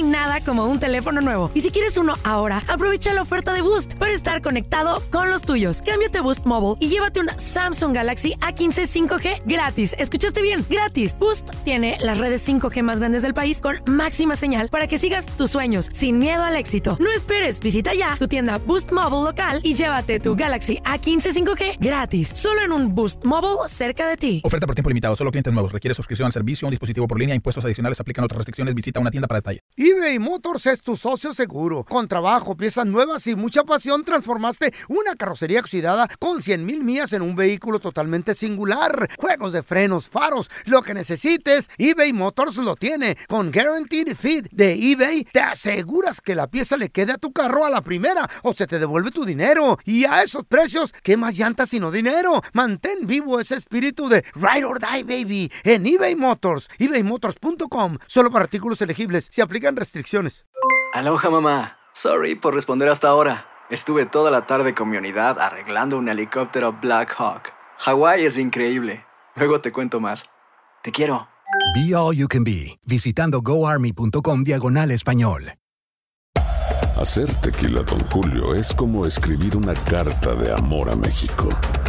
hay nada como un teléfono nuevo. Y si quieres uno ahora, aprovecha la oferta de Boost para estar conectado con los tuyos. Cámbiate a Boost Mobile y llévate un Samsung Galaxy A15 5G gratis. ¿Escuchaste bien? Gratis. Boost tiene las redes 5G más grandes del país con máxima señal para que sigas tus sueños sin miedo al éxito. No esperes, visita ya tu tienda Boost Mobile local y llévate tu Galaxy A15 5G gratis. Solo en un Boost Mobile cerca de ti. Oferta por tiempo limitado, solo clientes nuevos. Requiere suscripción al servicio, un dispositivo por línea, impuestos adicionales, aplican otras restricciones. Visita una tienda para detalle. eBay Motors es tu socio seguro. Con trabajo, piezas nuevas y mucha pasión, transformaste una carrocería oxidada con 100,000 millas en un vehículo totalmente singular. Juegos de frenos, faros, lo que necesites, eBay Motors lo tiene. Con Guaranteed Fit de eBay, te aseguras que la pieza le quede a tu carro a la primera o se te devuelve tu dinero. Y a esos precios, ¿qué más llantas sino dinero? Mantén vivo ese espíritu de Ride or Die, baby, en eBay Motors. ebaymotors.com. Solo para artículos elegibles. Se aplican restricciones. Aloha, mamá. Sorry por responder hasta ahora. Estuve toda la tarde con mi unidad arreglando un helicóptero Black Hawk. Hawái es increíble. Luego te cuento más. Te quiero. Be All You Can Be, visitando goarmy.com/español. Hacer tequila Don Julio es como escribir una carta de amor a México.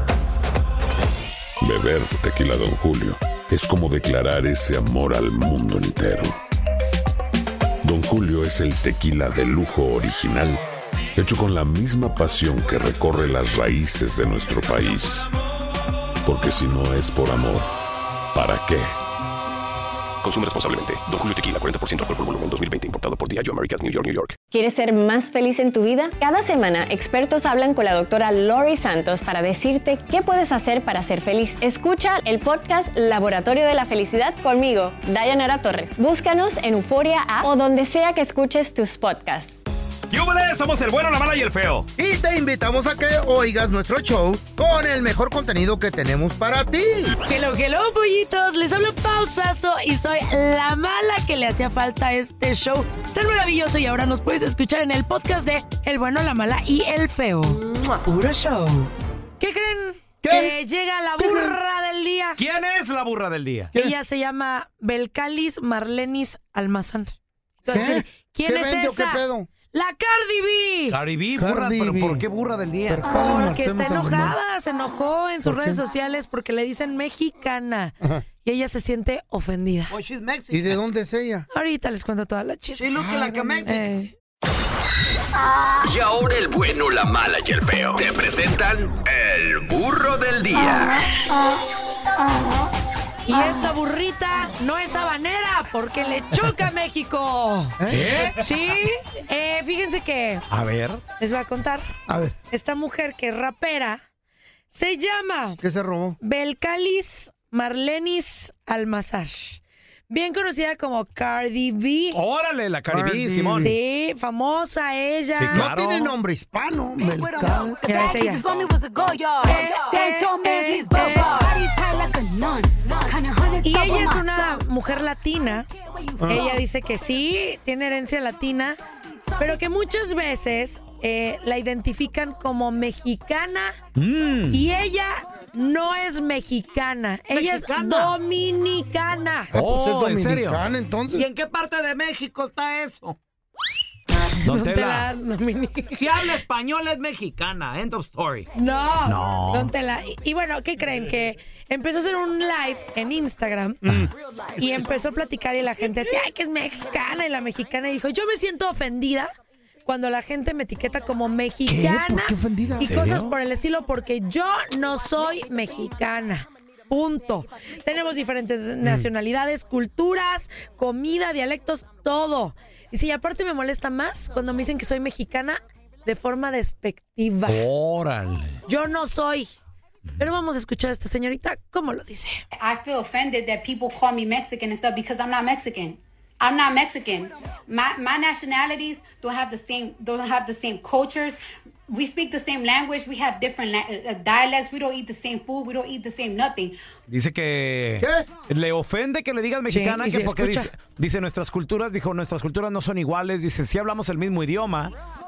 Beber tequila Don Julio es como declarar ese amor al mundo entero. Don Julio es el tequila de lujo original, hecho con la misma pasión que recorre las raíces de nuestro país. Porque si no es por amor, ¿para qué? Consume responsablemente. Don Julio Tequila, 40% alcohol por volumen, 2020. Importado por Diageo Americas, New York, New York. ¿Quieres ser más feliz en tu vida? Cada semana, expertos hablan con la doctora Lori Santos para decirte qué puedes hacer para ser feliz. Escucha el podcast Laboratorio de la Felicidad conmigo, Dayanara Torres. Búscanos en Euforia App o donde sea que escuches tus podcasts. ¡Yúbales! Somos el bueno, la mala y el feo. Y te invitamos a que oigas nuestro show con el mejor contenido que tenemos para ti. Hello, pollitos. Les hablo Pausazo y soy la mala que le hacía falta a este show tan maravilloso. Y ahora nos puedes escuchar en el podcast de El bueno, la mala y el feo. Puro show. ¿Qué creen? ¿Qué? Que llega la burra del día. ¿Quién es la burra del día? Ella se llama Belcalis Marlenis Almazán. Entonces, ¿quién es vende, esa? ¿Qué pedo? ¡La Cardi B! Cardi B, burra, Cardi ¿pero B. por qué burra del día? Porque está enojada, se enojó en sus redes sociales porque le dicen mexicana. Ajá. Y ella se siente ofendida. Oh, she's Mexican. ¿Y de dónde es ella? Ahorita les cuento toda la chisma. She look like a Mexican. Y ahora el bueno, la mala y el feo. Te presentan el burro del día. Y esta burrita no es habanera porque le choca a México. ¿Qué? Sí, fíjense que A ver. les voy a contar. A ver, Esta mujer que es rapera se llama ¿qué se robó? Belcalis Marlenis Almazar, bien conocida como Cardi B. Órale, la Cardi B, Cardi. Simón. Sí, famosa ella. Sí, No claro. tiene nombre hispano. Melcal. Mira, es ella. Y ella es una mujer latina. Ella dice que sí, tiene herencia latina, pero que muchas veces la identifican como mexicana. Y ella no es mexicana, ella es dominicana. Oh, Pues ¿en es serio? dominicana, entonces. ¿Y en qué parte de México está eso? Don Don Tela. Tela, dominicana. Si habla español es mexicana. End of story. No. Don Tela. Y bueno, ¿qué creen? Que empezó a hacer un live en Instagram y empezó a platicar y la gente decía, ay, que es mexicana. Y la mexicana dijo, yo me siento ofendida cuando la gente me etiqueta como mexicana. ¿Por qué ofendida? Y ¿En serio? cosas por el estilo, porque yo no soy mexicana. Punto. Tenemos diferentes nacionalidades, culturas, comida, dialectos, todo. Y sí, aparte me molesta más cuando me dicen que soy mexicana de forma despectiva. Órale. Yo no soy. Pero vamos a escuchar a esta señorita cómo lo dice. I feel offended that people call me Mexican and stuff because I'm not Mexican. I'm not Mexican. My nationalities don't have the same cultures. We speak the same language. We have different dialects. We don't eat the same food. We don't eat the same nothing. Dice que ¿Qué? le ofende que le digas mexicana, Sí, y que se porque escucha. dice nuestras culturas no son iguales, dice, sí hablamos el mismo idioma,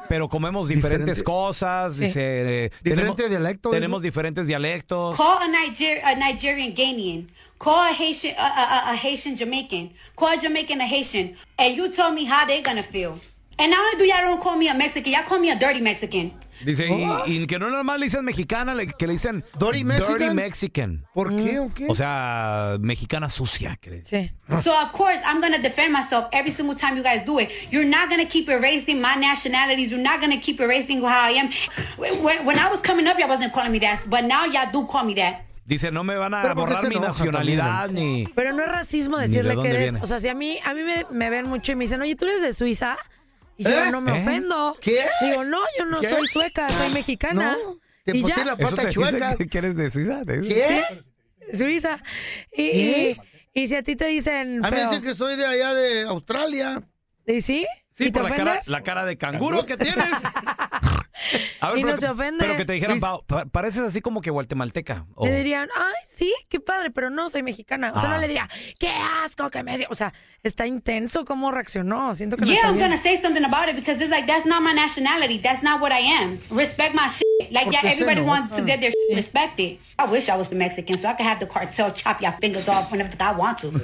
pero comemos diferentes cosas. Sí. Dice, Diferente dialecto. Tenemos diferentes dialectos. Call a Nigerian Ghanaian. Call a Haitian Jamaican. Call a Jamaican a Haitian. And you tell me how they gonna feel. And not only do y'all don't call me a Mexican, y'all call me a dirty Mexican. Dice, y que no nomás le dicen mexicana, que le dicen Dirty Mexican. ¿Por qué o qué? O sea, mexicana sucia. Sí. So of course I'm gonna defend myself every single time you guys do it. You're not gonna keep erasing my nationalities. You're not gonna keep erasing how I am. When I was coming up, y'all wasn't calling me that, but now y'all do call me that. Dice, no me van a borrar mi nacionalidad ni... Pero no es racismo Ni decirle de que dónde eres... viene. O sea, si a mí me ven mucho y me dicen, oye, ¿tú eres de Suiza? Y yo no me ofendo. ¿Qué? Digo, no, yo no soy sueca, soy mexicana. No, te y pusiste ya. la pata ¿Eso te chueca. dice que eres de Suiza? ¿Qué? Sí, Suiza. Y si a ti te dicen A mí me feo, dicen que soy de allá de Australia. ¿y sí? Sí, ¿Y te por ofendes? la cara de canguro que tienes. A ver, Y no se ofende. Pero que te dijeran, Sí. pareces así como que guatemalteca. O- Le dirían, ay, sí, qué padre, pero no, soy mexicana. O sea, no le diría, qué asco que me dio. O sea, está intenso cómo reaccionó. Siento que no Yeah, está I'm bien. gonna say something about it because it's like that's not my nationality. That's not what I am. Respect my shit. Like yeah, Porque se everybody enoja. wants to get their shit respected. I wish I was the Mexican so I could have the cartel chop your fingers off whenever I want to.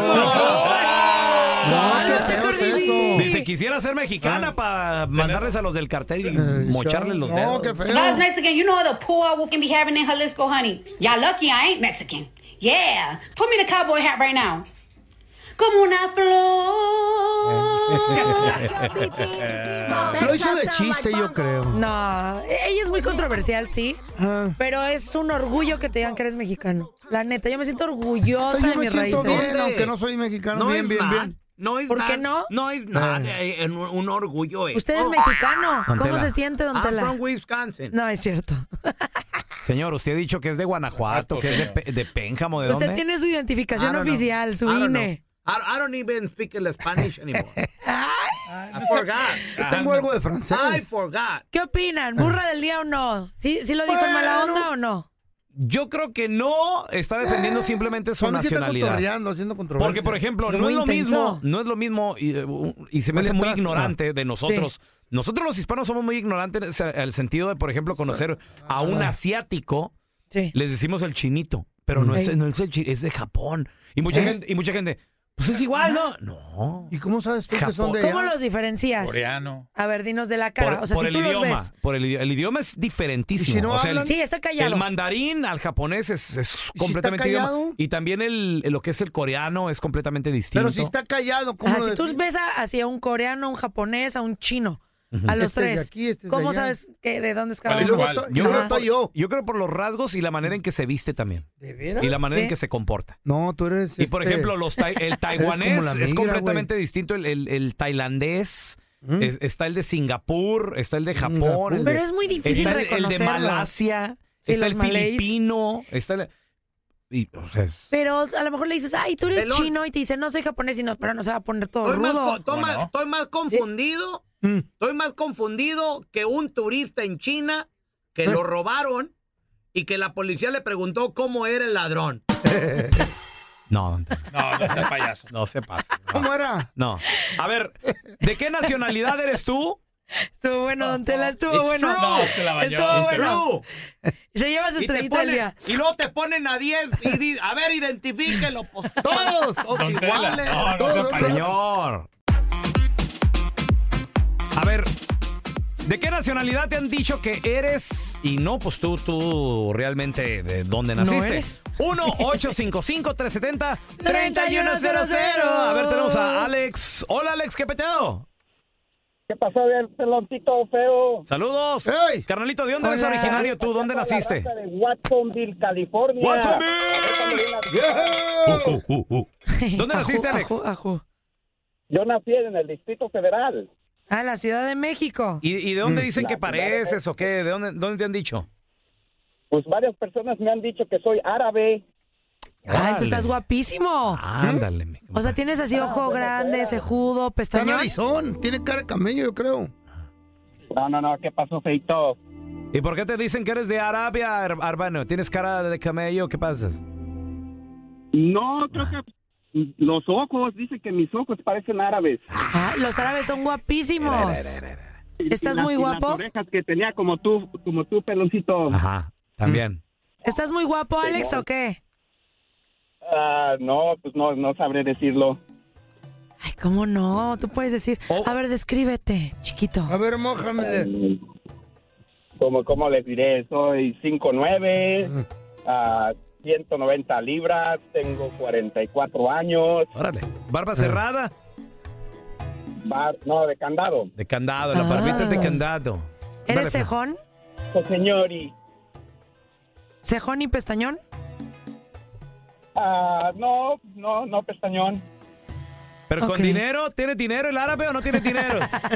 Cálmate, Cordy. Dice, quisiera ser mexicana para mandarles a los del cartel y mocharles los dedos. No, qué feo. If I was Mexican, you know all the poor we can be having in Jalisco, honey. Y'all lucky I ain't Mexican. Yeah. Put me the cowboy hat right now. Como una flor. Lo hizo de chiste, yo creo. No, ella es muy controversial, sí. Pero es un orgullo que te digan que eres mexicano. La neta, yo me siento orgullosa Yo de me mis siento raíces. bien, aunque no soy mexicano. No Bien, es bien, nada. bien. No es ¿Por nada. qué no? No es nada. Un orgullo. Usted es mexicano. Don ¿Cómo Tela. se siente, don I'm Tela? from Wisconsin. No, es cierto. Señor, usted ha dicho que es de Guanajuato, que es de Pénjamo, ¿de dónde? Usted tiene su identificación I don't know. oficial, su I don't INE. know. I don't even speak the Spanish anymore. I forgot. Tengo algo de francés. I forgot. ¿Qué opinan? ¿Burra del día o no? ¿Sí lo dijo en mala onda o no? Yo creo que no está defendiendo simplemente su Para mí que está nacionalidad. cotorreando, haciendo controversia. Porque, por ejemplo, Pero no muy es lo intenso. mismo, no es lo mismo, y se me hace muy atrás. ignorante de nosotros. Sí. Nosotros los hispanos somos muy ignorantes en el sentido de, por ejemplo, conocer a un asiático, Sí. les decimos el chinito, pero no es el chinito, es de Japón. Y mucha gente, pues es igual, ¿no? No. ¿Y cómo sabes tú que Japón. son de allá? ¿Cómo los diferencias? Coreano. A ver, dinos de la cara. O sea, por si el tú los idioma, ves. por el idioma es diferentísimo. ¿Y si no o sea, hablan? Sí, está callado. el mandarín al japonés es está completamente callado? idioma. Y también lo que es el coreano es completamente distinto. Pero si está callado, ¿cómo Ajá, lo si tú defines? ves hacia un coreano, un japonés, a un chino, a los Este es de tres, aquí, este es de ¿cómo allá. sabes de dónde es cada ¿Cuál es uno? cuál? Yo Ajá. creo que yo. Yo creo por los rasgos y la manera en que se viste también. ¿De veras? Y la manera Sí. en que se comporta. No, tú eres. Y por ejemplo, el taiwanés como la es migra, completamente distinto. El tailandés, está el de Singapur, está el de Japón. Singapur. El de, Pero es muy difícil está el de reconocerlo. Malasia, Sí, está los el malays. filipino, está el... Y, o sea, Pero a lo mejor le dices, ay, tú eres Pelón. chino y te dice, no soy japonés, pero no se va a poner todo Estoy rudo. estoy más confundido. Estoy más confundido que un turista en China que lo robaron y que la policía le preguntó cómo era el ladrón. No, No seas payaso. no se pasa. No. ¿Cómo era? No. A ver, ¿de qué nacionalidad eres tú? Estuvo bueno, don Tela, estuvo It's bueno. true. No, se la bañó. Estuvo It's bueno. Se lleva su Y, te estrellita del ponen- día. y luego te ponen a 10 y a ver, identifíquenlo. Pues, Todos. todos Don Tela. iguales. No, no Todos, seas payaso. Señor. A ver, ¿de qué nacionalidad te han dicho que eres? Y no, pues tú realmente, ¿de dónde ¿No naciste? eres? 1-855-370-3100. A ver, tenemos a Alex. Hola, Alex, ¿qué peteo? ¿Qué pasó del peloncito feo? Saludos. ¡Ey! Carnalito, ¿de dónde eres Hola. originario tú? ¿Dónde Acá por la naciste? raza de Watsonville, California. Watsonville. Yeah. ¿Dónde naciste, Ajú, Alex? ajú, ajú. Yo nací en el Distrito Federal. Ah, la Ciudad de México. ¿Y de dónde dicen La que Ciudad de pareces o qué? ¿De dónde te han dicho? Pues varias personas me han dicho que soy árabe. Ah, entonces Órale. estás guapísimo. Ándale, mi O sea, compadre. tienes así ojo grande, cejudo, Está pestañón. narizón. Tiene cara de camello, yo creo. No, ¿qué pasó, feito? ¿Y por qué te dicen que eres de Arabia, hermano? ¿Tienes cara de camello? ¿Qué pasa? No, creo que los ojos, dicen que mis ojos parecen árabes. Ah, los árabes son guapísimos. ¿Estás muy guapo? Las orejas que tenía como tú, peloncito. Ajá, también. ¿Estás muy guapo, Alex, o qué? No, pues no sabré decirlo. Ay, ¿cómo no? Tú puedes decir, a ver, descríbete, chiquito. A ver, mójame. ¿Cómo les diré? Soy 5'9", 190 libras, tengo 44 años. Órale. ¿Barba cerrada? No, de candado. De candado, la barbita es de candado. ¿Eres cejón? Oh, señori. ¿Cejón y pestañón? No, pestañón. ¿Pero con dinero? ¿Tienes dinero el árabe o no tienes dinero?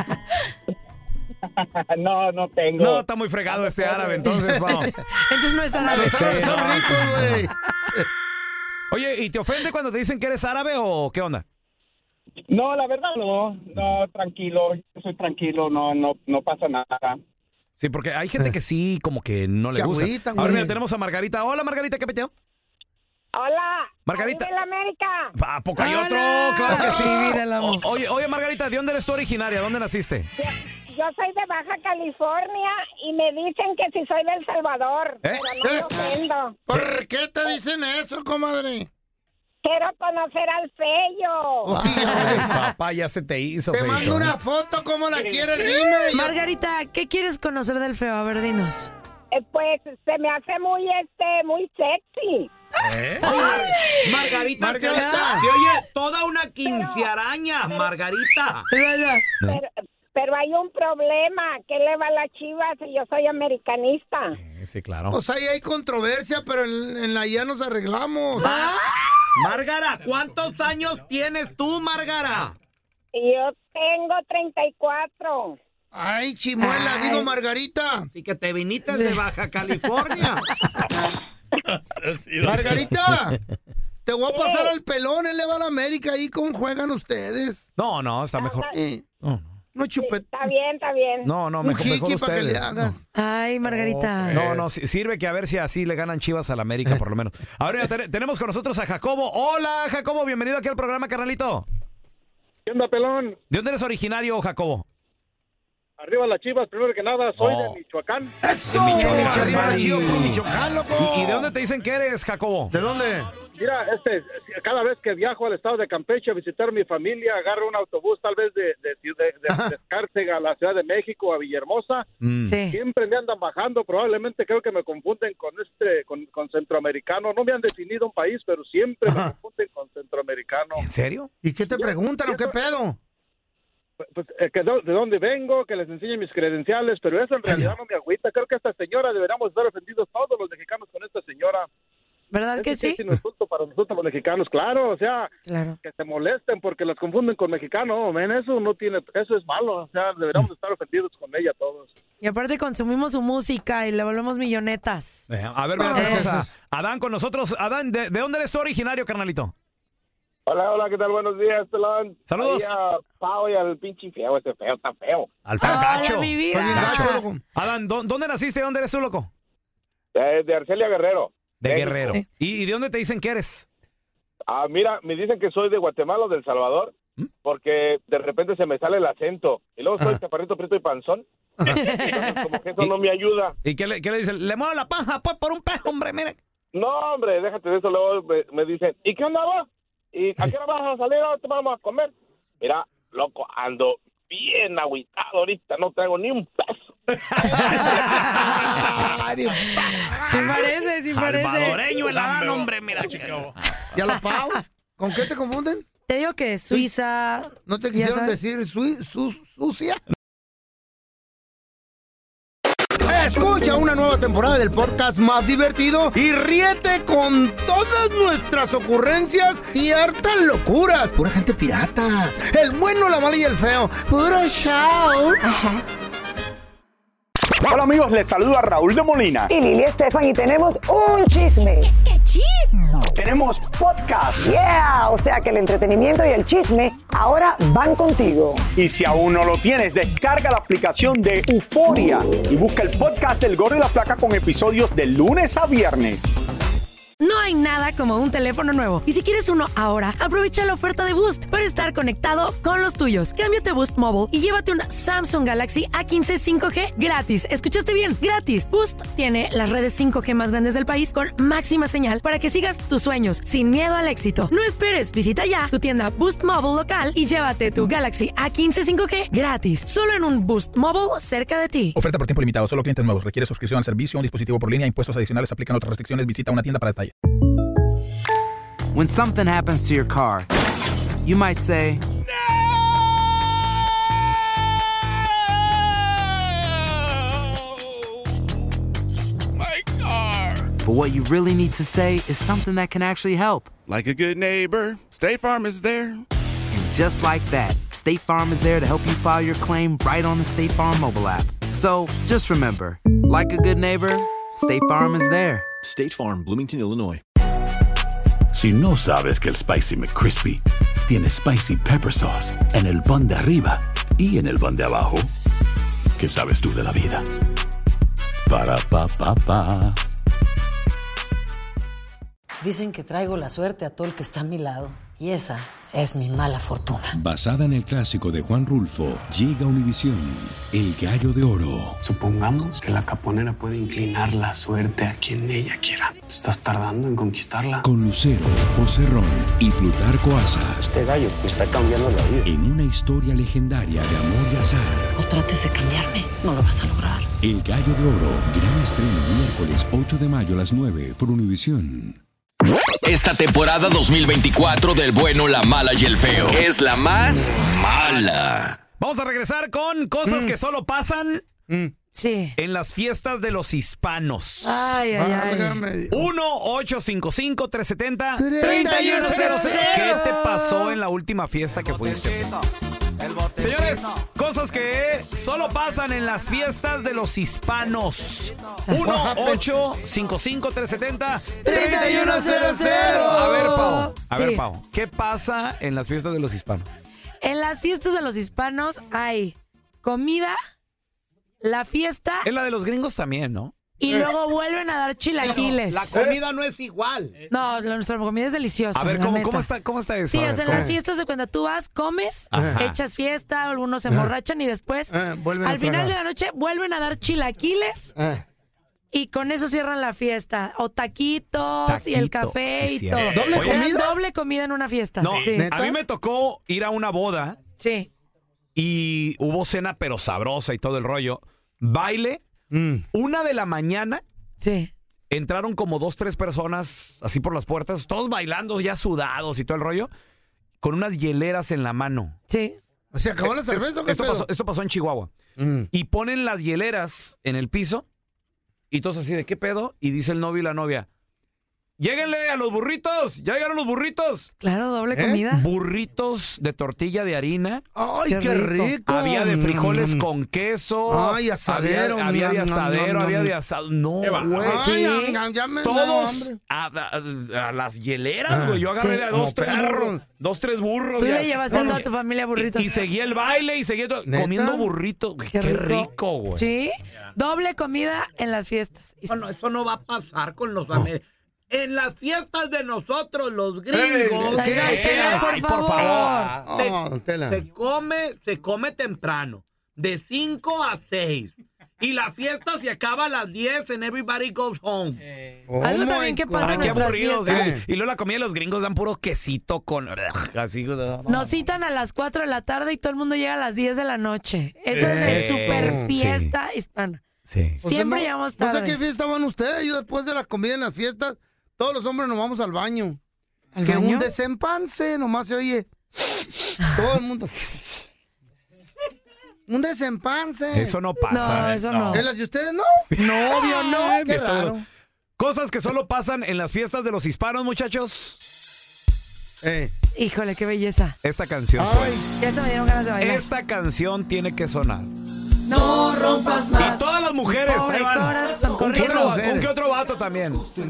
No tengo. No, está muy fregado este árabe, entonces vamos. Entonces no es árabe. Son ricos, güey. Oye, ¿y te ofende cuando te dicen que eres árabe o qué onda? No, la verdad no, tranquilo, yo soy tranquilo, no pasa nada. Sí, porque hay gente que sí, como que no le gusta. Agüitan, Ahora güey. mira, tenemos a Margarita. Hola, Margarita, ¿qué peteo? Hola. Margarita. ¿De la América? ¿A poco hay otro? Claro que sí. Oye, Margarita, ¿de dónde eres tú originaria? ¿Dónde naciste? Yo soy de Baja California y me dicen que si soy de El Salvador, pero no me ofendo. ¿Por qué te dicen eso, comadre? Quiero conocer al Feyo. Ay, papá, ya se te hizo. Te feito. mando una foto, ¿cómo la quieres? Dime. Margarita, ¿qué quieres conocer del feo? A ver, dinos. Pues se me hace muy sexy. Ay, Margarita. Se oye toda una quincearaña, Margarita. Pero hay un problema. ¿Qué le va a las Chivas si yo soy americanista? Sí, claro. O sea, ahí hay controversia, pero en la ya nos arreglamos. Márgara, ¿cuántos años tienes tú, Márgara? Yo tengo 34. Ay, chimuela, digo Margarita. Así que te viniste de Baja California. Margarita, te voy a pasar al pelón, él le va a la América, ahí con juegan ustedes. No, está mejor. No chupet. Está bien. No, mejor para que le ustedes. hagas. Ay, Margarita. No, sirve que a ver si así le ganan Chivas a la América, por lo menos. Ahora tenemos con nosotros a Jacobo. Hola, Jacobo, bienvenido aquí al programa, carnalito. ¿Qué onda, pelón? ¿De dónde eres originario, Jacobo? Arriba las Chivas, primero que nada, soy de Michoacán. ¡Eso! Michoacán, Arriba la vale. Chivas, por Michoacán, loco. ¿Y de dónde te dicen que eres, Jacobo? ¿De dónde? Mira, cada vez que viajo al estado de Campeche a visitar a mi familia, agarro un autobús tal vez de Escárcega a la Ciudad de México, a Villahermosa. Sí. Siempre me andan bajando, probablemente creo que me confunden con centroamericano. No me han definido un país, pero siempre me confunden con centroamericano. ¿En serio? ¿Y qué te preguntan o qué pedo? Pues, de dónde vengo, que les enseñe mis credenciales, pero eso en realidad no me agüita. Creo que esta señora deberíamos estar ofendidos todos los mexicanos con esta señora. ¿Verdad que sí? Es un insulto para nosotros los mexicanos, claro, o sea, que se molesten porque las confunden con mexicano, eso es malo, o sea, deberíamos estar ofendidos con ella todos. Y aparte consumimos su música y le volvemos millonetas. A ver, mira, tenemos a Adán con nosotros. Adán, ¿de dónde eres tú originario, carnalito? Hola, ¿qué tal? Buenos días, pelón. Saludos. Ahí a Pau y al pinche feo, ese feo está feo. Al feo gacho. Hola, mi vida. Gacho. Adán, ¿dónde naciste? ¿Dónde eres tú, loco? De Arcelia Guerrero. De México. Guerrero. ¿Y de dónde te dicen que eres? Mira, me dicen que soy de Guatemala o del Salvador, porque de repente se me sale el acento. Y luego soy chaparrito, prieto y panzón. Entonces, como que eso no me ayuda. ¿Y qué le dicen? Le muevo la paja, pues, por un pejo, hombre, mire. No, hombre, déjate de eso. Luego me dicen, ¿y qué onda vos? ¿Y a qué hora vas a salir? ¿A te vamos a comer? Mira, loco, ando bien agüitado ahorita. No traigo ni un peso. Sí parece. Salvadoreño el Adán, hombre, mira, chico. ¿Y a la Pau? ¿Con qué te confunden? Te digo que Suiza. ¿No te quisieron decir sucia? Escucha una nueva temporada del podcast más divertido y ríete con todas nuestras ocurrencias y hartas locuras. Pura gente pirata. El bueno, la mala y el feo. Puro show. Hola amigos, les saluda Raúl de Molina. Y Lili Estefan, y tenemos un chisme. ¿Qué chisme? Tenemos podcast. Yeah, o sea que el entretenimiento y el chisme ahora van contigo. Y si aún no lo tienes, descarga la aplicación de Euforia y busca el podcast del Gordo y la Flaca con episodios de lunes a viernes. No hay nada como un teléfono nuevo. Y si quieres uno ahora, aprovecha la oferta de Boost para estar conectado con los tuyos. Cámbiate a Boost Mobile y llévate un Samsung Galaxy A15 5G gratis. ¿Escuchaste bien? Gratis. Boost tiene las redes 5G más grandes del país con máxima señal para que sigas tus sueños sin miedo al éxito. No esperes, visita ya tu tienda Boost Mobile local y llévate tu Galaxy A15 5G gratis. Solo en un Boost Mobile cerca de ti. Oferta por tiempo limitado. Solo clientes nuevos. Requiere suscripción al servicio, un dispositivo por línea, impuestos adicionales, aplican otras restricciones. Visita una tienda para detalle. When something happens to your car, you might say, My car. but what you really need to say is something that can actually help. Like a good neighbor, State Farm is there. And just like that, State Farm is there to help you file your claim right on the State Farm mobile app. So just remember, like a good neighbor, State Farm is there. State Farm, Bloomington, Illinois. Si no sabes que el Spicy McCrispy tiene Spicy Pepper Sauce en el pan de arriba y en el pan de abajo, ¿qué sabes tú de la vida? Para, pa, pa, pa. Dicen que traigo la suerte a todo el que está a mi lado. Y esa es mi mala fortuna. Basada en el clásico de Juan Rulfo, llega a Univisión, El Gallo de Oro. Supongamos que la caponera puede inclinar la suerte a quien ella quiera. ¿Estás tardando en conquistarla? Con Lucero, José Ron y Plutarco Asa. Este gallo me está cambiando la vida. En una historia legendaria de amor y azar. No trates de cambiarme, no lo vas a lograr. El Gallo de Oro, gran estreno miércoles 8 de mayo a las 9 por Univisión. Esta temporada 2024 del bueno, la mala y el feo es la más mala. Vamos a regresar con cosas que solo pasan en las fiestas de los hispanos. Ay. 1-855-370-3100. ¿Qué te pasó en la última fiesta que fuiste? Señores, cosas que solo pasan en las fiestas de los hispanos. 1-855-370-3100. A ver, Pau. ¿Qué pasa en las fiestas de los hispanos? En las fiestas de los hispanos hay comida, la fiesta. En la de los gringos también, ¿no? Y luego vuelven a dar chilaquiles. La comida no es igual. No, nuestra comida es deliciosa. A ver, ¿cómo está eso? Sí, o sea, en las fiestas de cuando tú vas, comes, echas fiesta, algunos se emborrachan y después, al final de la noche, vuelven a dar chilaquiles y con eso cierran la fiesta. O taquitos y el café y todo. ¿Doble comida? Doble comida en una fiesta. No, sí. a mí me tocó ir a una boda. Sí. Y hubo cena, pero sabrosa y todo el rollo. Baile. 1 de la mañana. Sí. Entraron como 2, 3 personas así por las puertas, todos bailando, ya sudados y todo el rollo, con unas hieleras en la mano. Sí. O sea, ¿acabó la cerveza o qué pedo? Esto pasó en Chihuahua. Y ponen las hieleras en el piso y todos así de ¿qué pedo? Y dice el novio y la novia: ¡lléguenle a los burritos! ¡Ya llegaron los burritos! Claro, doble comida. Burritos de tortilla de harina. ¡Ay, qué rico! Había de frijoles con queso. ¡Ay, asadero! Había de asadero, había de asado. No, güey. Sí. Todos a las hieleras, güey. Yo agarré a 2, 3 burros. Tú le llevas a toda tu familia burritos. Y seguía el baile y seguía comiendo burritos. Qué rico, güey. Sí, doble comida en las fiestas. Bueno, eso no va a pasar con los americanos. En las fiestas de nosotros, los gringos, por favor. Se come temprano, de 5 a 6. Y la fiesta se acaba a las 10 and everybody goes home. Algo también que pasa en nuestras fiestas. Y luego la comida de los gringos dan puro quesito con... así. Nos citan a las 4 de la tarde y todo el mundo llega a las 10 de la noche. Eso es de super fiesta hispana. Sí. Siempre llegamos tarde. No sé qué fiesta van ustedes. Yo después de la comida en las fiestas, todos los hombres nos vamos al baño. ¿Al que baño? un desempance, nomás se oye. Todo el mundo. Un desempance. Eso no pasa. No, eso no. ¿En las de ustedes no? No, obvio no. Qué raro. Cosas que solo pasan en las fiestas de los hispanos, muchachos. Híjole, qué belleza. Esta canción Ya se me dieron ganas de bailar. Esta canción tiene que sonar. No rompas más. Y todas las mujeres, Pobre corazón, ¿Un corriendo. qué otro vato también?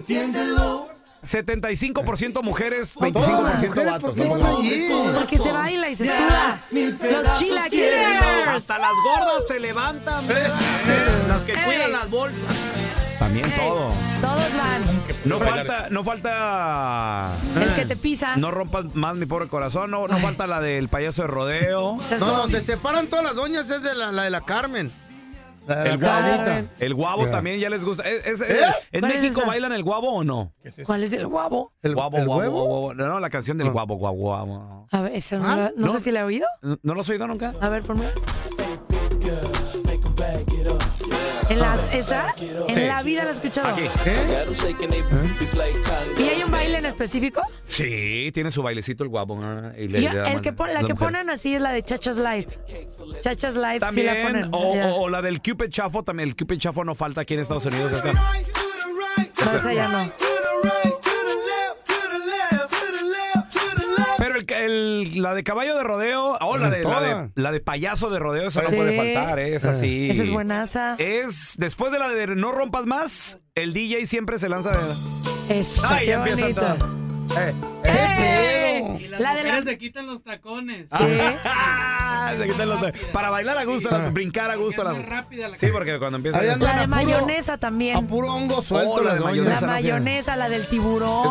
75% mujeres, 25% vatos. ¿Por qué van allí? Porque se baila y se suda. Los chilaquiles. Hasta las gordas se levantan, ¿verdad? Las que cuidan las bolsas. También todo. Todos van. No falta. El que te pisa. No rompas más mi pobre corazón. No falta la del payaso de rodeo. No, donde se paran todas las doñas es de la de la Carmen. El guabo también ya les gusta. ¿En México bailan el guabo o no? ¿Cuál es el guabo? El guabo. No, la canción del guabo, guabo. A ver, eso no sé si la he oído. ¿No lo has oído nunca? A ver, ponme. En la vida la he escuchado. Aquí. ¿Y hay un baile en específico? Sí, tiene su bailecito el guapo. La que ponen así es la de Chachas Light. Chachas Light también, sí la ponen. O la del Cupid Chafo también. El Cupid Chafo no falta aquí en Estados Unidos. No, esa ya no. Pero la de caballo de rodeo, la de payaso de rodeo, esa no puede faltar, es así. Esa es buenaza. Es después de la de No Rompas Más, el DJ siempre se lanza de... Eso, ay, ya empieza todo. Y las mujeres se quitan los tacones. Sí. Se quitan los tacones. Para bailar a gusto, brincar a gusto. Sí, porque cuando empieza... La de mayonesa también. A puro hongo suelto. La de mayonesa. La mayonesa, la del tiburón.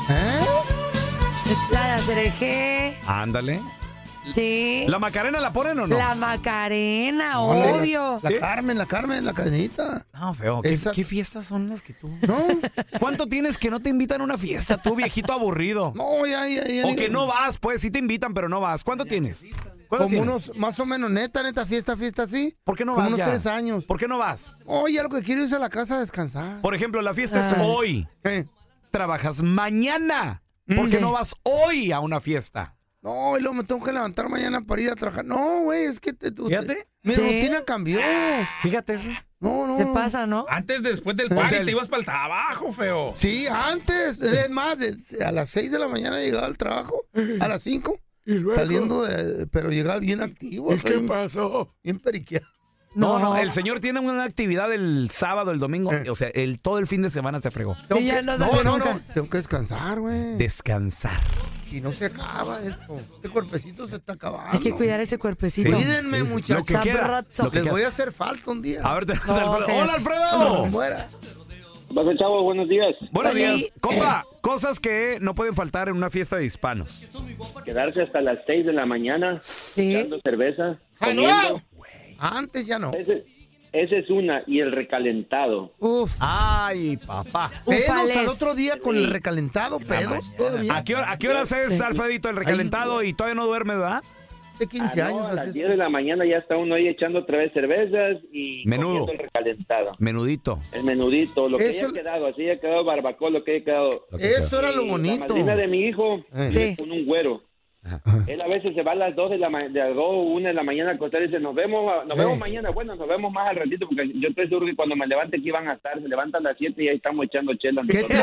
La de Acerejé. Ándale. Sí. ¿La Macarena la ponen o no? La Macarena, obvio. La Carmen, la cadenita. No, feo. ¿Qué fiestas son las que tú? No. ¿Cuánto tienes que no te invitan a una fiesta, tú, viejito aburrido? No, ya. O que no vas, pues, sí te invitan, pero no vas. ¿Cuánto tienes? Como unos, más o menos, neta, fiesta, sí. ¿Por qué no vas? Como unos ya? 3 años. ¿Por qué no vas? Ya lo que quiero es a la casa a descansar. Por ejemplo, la fiesta es hoy. Trabajas mañana. ¿Por qué no vas hoy a una fiesta? No, y luego me tengo que levantar mañana para ir a trabajar. No, güey, es que Fíjate. Mi rutina cambió. Fíjate eso. No. Se pasa, ¿no? Antes, después del party, te ibas para el trabajo, feo. Sí, antes. Es más, a las 6 de la mañana llegaba al trabajo. A las 5. ¿Y luego? Saliendo pero llegaba bien activo. ¿Y qué pasó? Bien periqueado. No, el señor tiene una actividad el sábado, el domingo. O sea, todo el fin de semana se fregó. No. Tengo que descansar, güey. Descansar. Y no se acaba esto. Este cuerpecito se está acabando. Hay que cuidar ese cuerpecito. Sí. Cuídenme, muchachos. Les voy a hacer falta un día. A ver, ¡hola, Alfredo! Fuera. Pasa, chavos, buenos días. Buenos días. Compa, cosas que no pueden faltar en una fiesta de hispanos. Quedarse hasta las 6 de la mañana, echando cerveza, comiendo. Antes ya no. Esa es una. Y el recalentado. Uf. Ay, papá. ¿Pedos al otro día con el recalentado? ¿Pedos? ¿A qué hora haces, Alfredito, el recalentado y todavía no duermes, verdad? De 15 años. A las 10 de la mañana ya está uno ahí echando otra vez cervezas y comiendo el recalentado. Menudito. El menudito, lo que haya quedado, así haya quedado barbacoa, lo que haya quedado. Eso era lo bonito. La madrina de mi hijo con un güero. Él a veces se va a las 2 o 1 de la mañana a acostar y dice, nos vemos mañana. Bueno, nos vemos más al ratito porque yo estoy seguro que cuando me levante aquí van a estar. Se levantan a las 7 y ahí estamos echando chela. ¿Qué te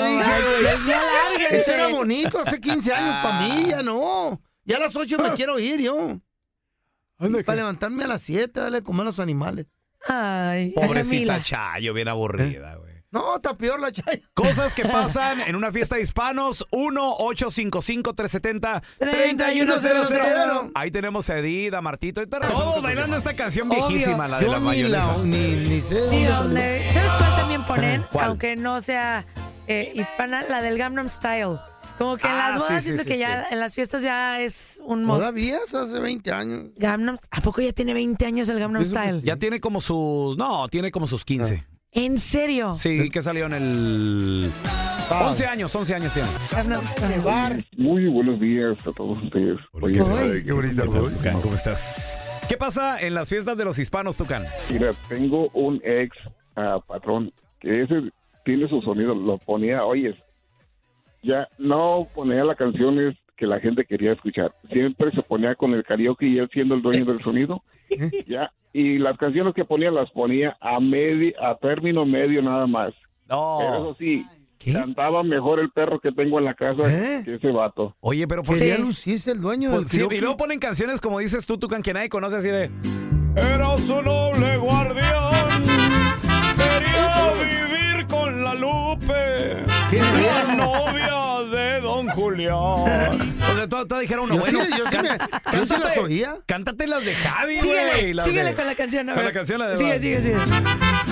dije? Eso era bonito hace 15 años para mí, ya no. Ya a las 8 me quiero ir yo. Para levantarme a las 7, darle a comer a los animales. Ay, pobrecita Chayo, bien aburrida, güey. No, está peor la Chayo. Cosas que pasan en una fiesta de hispanos. 1-855-370-3100. Ahí tenemos a Edith, a Martito. Todos bailando esta canción viejísima, la de la mayonesa. Ni sé. Sí, ¿sabes cuál también ponen? ¿Cuál? Aunque no sea hispana, la del Gangnam Style. Como que en las bodas siento que ya en las fiestas ya es un must. ¿Todavía? Hace 20 años. ¿A poco ya tiene 20 años el Gangnam Style? Ya tiene como sus... No, tiene como sus 15. ¿En serio? Sí, que salió en el... 11 años tiene. Muy buenos días a todos ustedes. Qué bonita voz. ¿Cómo estás? ¿Qué pasa en las fiestas de los hispanos, Tucán? Mira, tengo un ex patrón que ese tiene su sonido, lo ponía, oyes, ya no ponía las canciones que la gente quería escuchar. Siempre se ponía con el karaoke y él siendo el dueño del sonido. Ya, y las canciones que ponía las ponía a término medio nada más. No. Pero eso sí, cantaba mejor el perro que tengo en la casa que ese vato. Oye, pero ¿por qué lucirse el dueño del karaoke? Y luego ponen canciones como dices tú, Tucán, que nadie conoce, así de... Era su noble guardián, quería vivir con la Lupe, la novia de Don Julián. O sea, todos dijeron uno, bueno, yo sí las oía. Cántate las de Javi, güey. Síguele con la canción, a ver. Con la canción, la de... Sigue.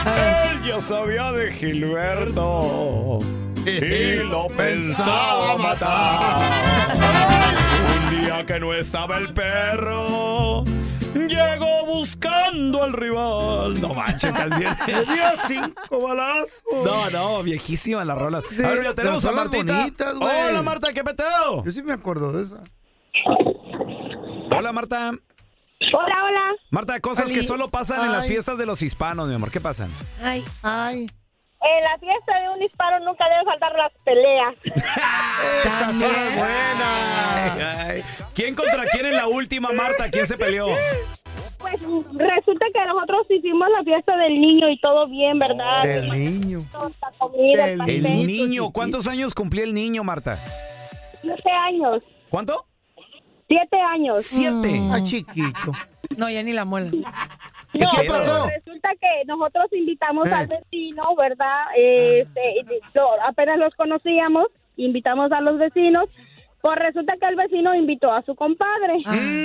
Él ya sabía de Gilberto y lo pensaba matar. Un día que no estaba el perro, llegó buscando al rival. No manches, canción. Le dio 5 balazos. No, viejísimas las rolas. A ver, ya tenemos a Martita. Bonitas, güey. Hola, Marta, ¿qué peteo? Yo sí me acuerdo de esa. Hola, Marta. Hola. Marta, cosas que solo pasan en las Ay. fiestas de los hispanos, mi amor. ¿Qué pasan? Ay. En la fiesta de un hispano nunca deben faltar las peleas. Esa son buenas. Ay. ¿Quién contra quién en la última, Marta? ¿Quién se peleó? Pues resulta que nosotros hicimos la fiesta del niño y todo bien, ¿verdad? Del niño. La comida, Del pastel. El niño. ¿Cuántos años cumplía el niño, Marta? 7 años. ¿Cuánto? 7 años. 7. Ah, chiquito. No, ya ni la muela. No, ¿Qué pero pasó? resulta que nosotros invitamos al vecino, ¿verdad? Apenas los conocíamos, invitamos a los vecinos. Pues resulta que el vecino invitó a su compadre.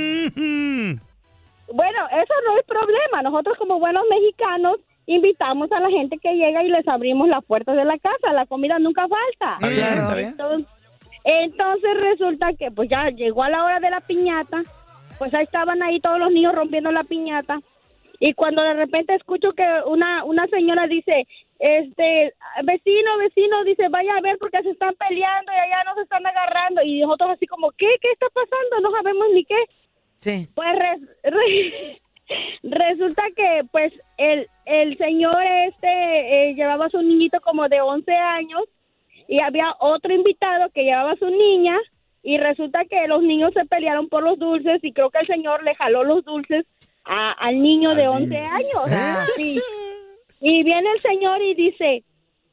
Bueno, eso no es problema. Nosotros como buenos mexicanos invitamos a la gente que llega y les abrimos las puertas de la casa. La comida nunca falta. Está bien. Entonces resulta que pues ya llegó a la hora de la piñata. Pues ahí estaban ahí todos los niños rompiendo la piñata. Y cuando de repente escucho que una señora dice, vecino, dice, vaya a ver porque se están peleando y allá nos están agarrando. Y nosotros así como, ¿qué está pasando? No sabemos ni qué. Sí. Pues resulta que pues el señor llevaba a su niñito como de 11 años y había otro invitado que llevaba a su niña y resulta que los niños se pelearon por los dulces y creo que el señor le jaló los dulces al niño de 11 años. Sí. Y viene el señor y dice,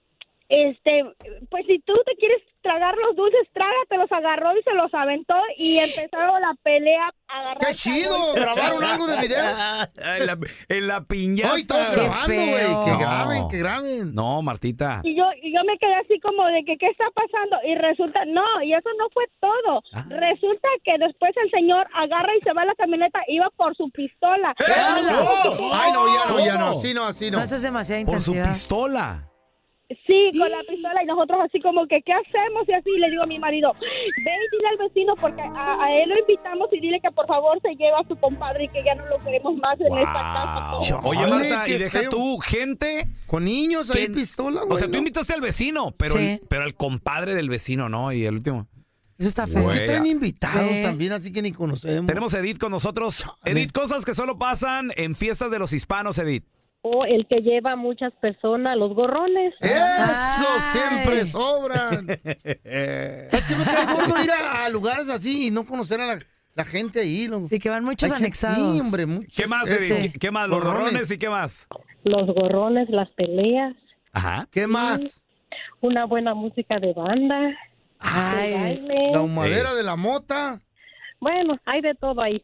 pues si tú te quieres tragar los dulces, trágatelos. Agarró y se los aventó y empezaron la pelea a agarrar. ¡Qué chido! ¿Grabaron algo de video? en la piñata. ¡Ay, todos grabando, güey! ¡Que graben! No, Martita. Y yo me quedé así como de que, ¿qué está pasando? Y resulta, y eso no fue todo. Resulta que después el señor agarra y se va a la camioneta, iba por su pistola. ¡Ay, no, ya no! Sí, no, así no. No, eso es demasiada Por su intensidad. pistola. Sí, con la pistola y nosotros así como que, ¿qué hacemos? Y así le digo a mi marido, ve y dile al vecino porque a él lo invitamos y dile que por favor se lleve a su compadre y que ya no lo queremos más en esta casa. Oye, Marta, y deja tú gente... Con niños ahí pistola, güey. O sea, tú invitaste al vecino, pero, Sí. pero al compadre del vecino, ¿no? Y el último... Eso está feo. Aquí traen invitados también, así que ni conocemos. Tenemos a Edith con nosotros. Edith, cosas que solo pasan en fiestas de los hispanos, Edith. O el que lleva a muchas personas, los gorrones. ¡Eso! Siempre sobran. Es que me cae gordo ir a lugares así y no conocer a la gente ahí. Sí, que van muchos anexados. Sí, hombre, muchos. ¿Qué más, Edith? ¿Qué más? Los gorrones y qué más. Los gorrones, las peleas. Ajá. ¿Qué más? Una buena música de banda. Ay, la humadera de la mota. Bueno, hay de todo ahí.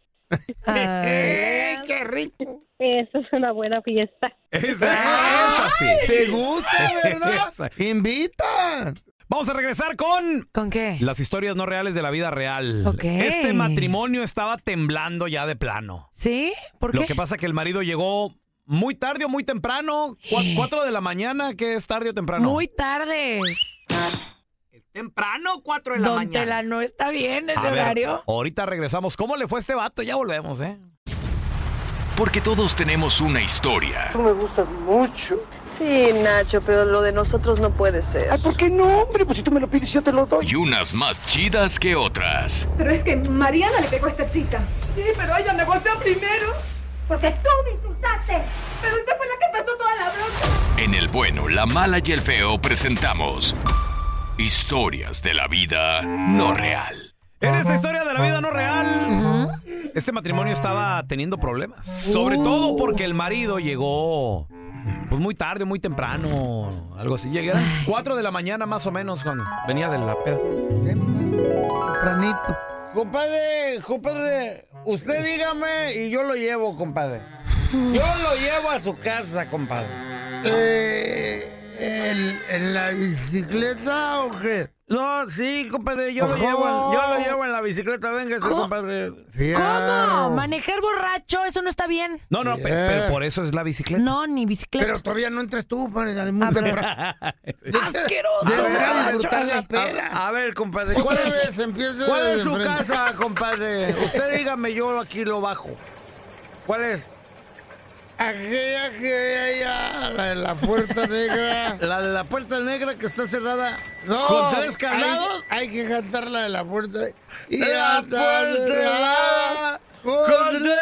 ¡Qué rico! Eso es una buena fiesta. Esa sí. ¿Te gusta, verdad? Esa. ¡Invita! Vamos a regresar con... ¿Con qué? Las historias no reales de la vida real. Ok. Este matrimonio estaba temblando ya de plano. ¿Sí? ¿Por qué? Lo que pasa que el marido llegó muy tarde o muy temprano. 4 de la mañana, ¿qué es tarde o temprano? Muy tarde. Temprano, 4 de la Don mañana. Tela, no está bien ese A ver, horario. ahorita regresamos. ¿Cómo le fue a este vato? Ya volvemos, ¿eh? Porque todos tenemos una historia. Tú me gustas mucho. Sí, Nacho, pero lo de nosotros no puede ser. Ay, ¿por qué no, hombre? Pues si tú me lo pides, yo te lo doy. Y unas más chidas que otras. Pero es que Mariana le pegó a Esthercita. Sí, pero ella me golpeó primero. Porque tú me insultaste. Pero usted fue la que empezó toda la bronca. En El Bueno, la Mala y el Feo presentamos historias de la vida no real. En esa historia de la vida no real, este matrimonio estaba teniendo problemas. Sobre todo porque el marido llegó pues muy tarde, muy temprano, algo así. Llegaron 4 de la mañana más o menos cuando venía de la peda. Tempranito. Compadre, usted dígame y yo lo llevo, compadre. Yo lo llevo a su casa, compadre. ¿En la bicicleta o qué? No, sí, compadre, yo lo llevo en la bicicleta, venga, compadre. ¿Cómo? Manejar borracho, eso no está bien. No, pero por eso es la bicicleta. No, ni bicicleta. Pero todavía no entres tú, padre. ¡Asqueroso! A ver, compadre, ¿cuál es su casa, compadre? Usted dígame, yo aquí lo bajo. ¿Cuál es? Aquella que hay allá, la de la Puerta Negra. La de la Puerta Negra que está cerrada. No, ¿con 3 candados? Hay que cantar la de la Puerta y la Puerta Negra con 3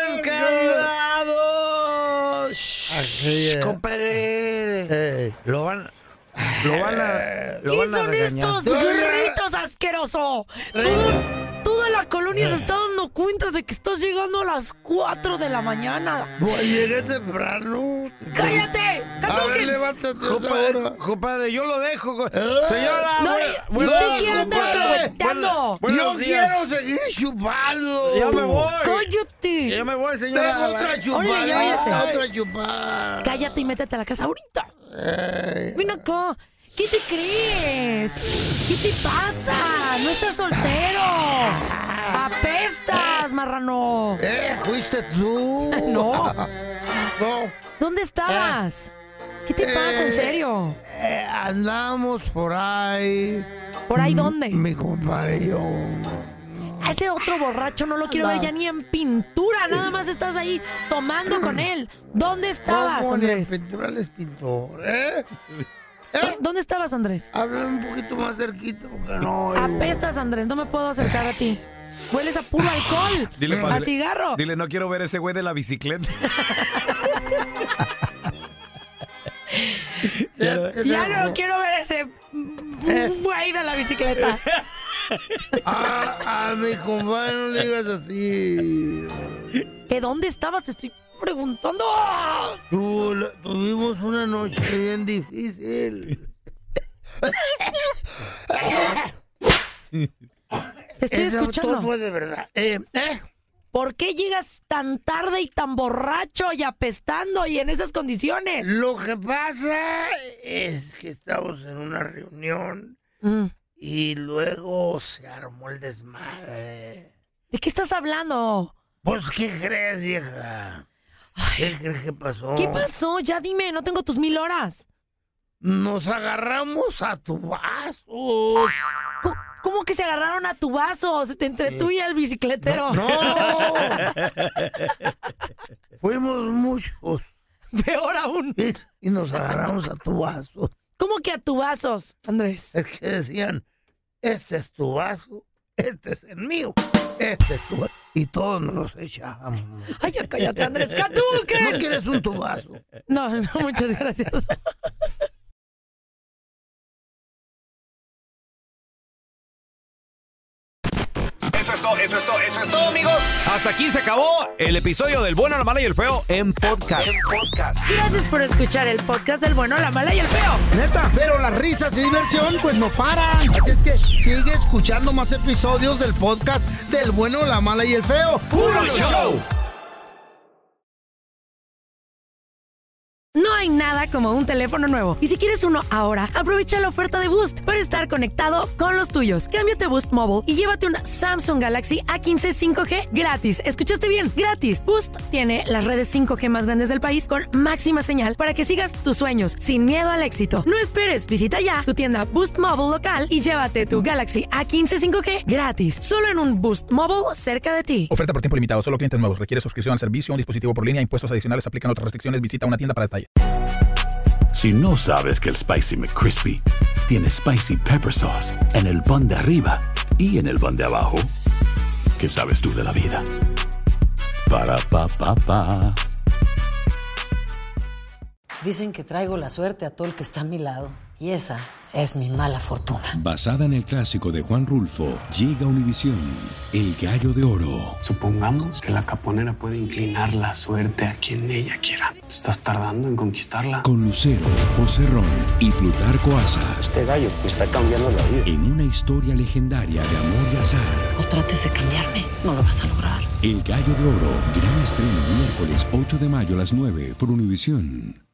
candados. Compadre. Lo van a ¿Qué son estos gritos asquerosos? Toda la colonia se está dando cuenta de que estás llegando a las 4 de la mañana. Llegué temprano. ¡Cállate! A ver, levántate ahora. Compadre, yo lo dejo. Señora. No, ¿usted qué anda cagueteando? Yo quiero seguir chupando. Ya me voy. ¡Cállate! Ya me voy, señora. Tengo otra chupada. Otra chupada. Cállate y métete a la casa ahorita. Ven acá. ¿Qué te crees? ¿Qué te pasa? No estás soltero. Apestas, marrano. ¿Fuiste tú? No. No. ¿Dónde estabas? ¿Qué te pasa, en serio? Andamos por ahí. ¿Por ahí dónde? Mi compadre y yo. A ese otro borracho no lo quiero ver ya ni en pintura. Nada más estás ahí tomando con él. ¿Dónde estabas, Andrés? En pintura les pintó, ¿Dónde estabas, Andrés? Habla un poquito más cerquita porque no. Apestas, Andrés, no me puedo acercar a ti. Hueles a puro alcohol. Dile, padre, a cigarro. Dile, no quiero ver ese güey de la bicicleta. Ya no quiero ver ese güey de la bicicleta. A mi compadre no le digas así. ¿Que dónde estabas? Te estoy preguntando. Tuvimos una noche bien difícil. Te estoy escuchando. Todo fue de verdad. ¿Por qué llegas tan tarde y tan borracho y apestando y en esas condiciones? Lo que pasa es que estamos en una reunión y luego se armó el desmadre. ¿De qué estás hablando? Pues, ¿qué crees, vieja? ¿Qué crees que pasó? ¿Qué pasó? Ya dime, no tengo tus 1000 horas. Nos agarramos a tubazos. ¿Cómo que se agarraron a tubazos? Entre tú y el bicicletero. No. Fuimos muchos. Peor aún. Y nos agarramos a tubazos. ¿Cómo que a tubazos, Andrés? Es que decían, este es tu vaso, este es el mío, este es tu vaso. Y todos nos los echábamos. Ay, ya cállate, Andrés. ¿Tú qué? ¿No quieres un tubazo? No, muchas gracias. Eso es todo, amigos. Hasta aquí se acabó el episodio del Bueno, la Mala y el Feo en podcast. Gracias por escuchar el podcast del Bueno, la Mala y el Feo. Neta, pero las risas y diversión pues no paran. Así es que sigue escuchando más episodios del podcast del Bueno, la Mala y el Feo. ¡Puro show! No hay nada como un teléfono nuevo. Y si quieres uno ahora, aprovecha la oferta de Boost para estar conectado con los tuyos. Cámbiate a Boost Mobile y llévate un Samsung Galaxy A15 5G gratis. ¿Escuchaste bien? Gratis. Boost tiene las redes 5G más grandes del país con máxima señal para que sigas tus sueños sin miedo al éxito. No esperes, visita ya tu tienda Boost Mobile local y llévate tu Galaxy A15 5G gratis. Solo en un Boost Mobile cerca de ti. Oferta por tiempo limitado. Solo clientes nuevos. Requiere suscripción al servicio, un dispositivo por línea, impuestos adicionales, aplican otras restricciones. Visita una tienda para detalles. Si no sabes que el Spicy McCrispy tiene Spicy Pepper Sauce en el pan de arriba y en el pan de abajo, ¿qué sabes tú de la vida? Para, pa, pa, pa. Dicen que traigo la suerte a todo el que está a mi lado. Y esa es mi mala fortuna. Basada en el clásico de Juan Rulfo, llega Univisión, El Gallo de Oro. Supongamos que la caponera puede inclinar la suerte a quien ella quiera. ¿Te estás tardando en conquistarla? Con Lucero, José Ron y Plutarco Asa. Este gallo me está cambiando la vida. En una historia legendaria de amor y azar. No trates de cambiarme, no lo vas a lograr. El Gallo de Oro, gran estreno miércoles 8 de mayo a las 9 por Univisión.